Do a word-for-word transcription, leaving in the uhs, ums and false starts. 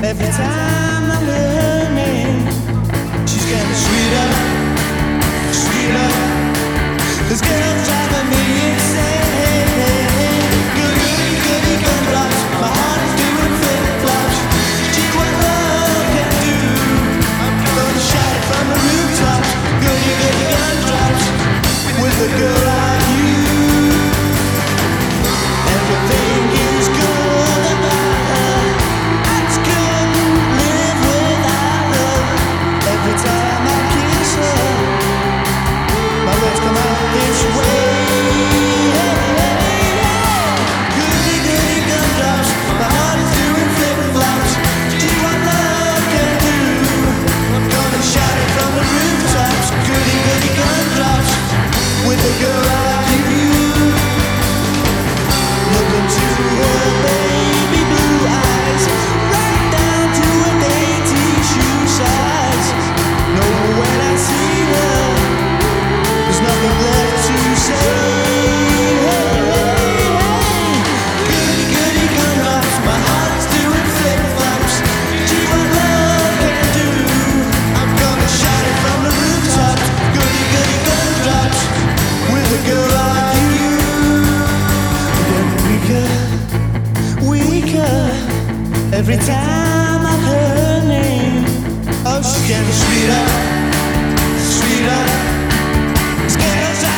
Every time I hear her name, she's getting sweeter, sweeter. This girl's driving me insane. Goody, goody gumdrops, my heart is doing flip-flops. Gee, what love can do, I'm gonna shout it from the rooftops. Goody, goody gumdrops, with a girl like you. Everything is good about her. I just couldn't live without her. Every time I kiss her, my words come out this way. Goody, goody gumdrops, my heart is doing flip-flops. Gee, what love can do, I'm gonna shout it from the rooftops. Goody, goody gumdrops, with a girl like you. Look into her baby blue eyes, right down to her dainty shoe size. Know when I see her, there's nothing left to say. Goody, goody gumdrops, my heart's doing flip-flops. Gee, what love can do, I'm gonna shout it from the rooftops. Goody, goody gumdrops, with a girl like you. Getting weaker, weaker, every time I hear her name. Oh, she's getting sweeter, sweeter. This girl's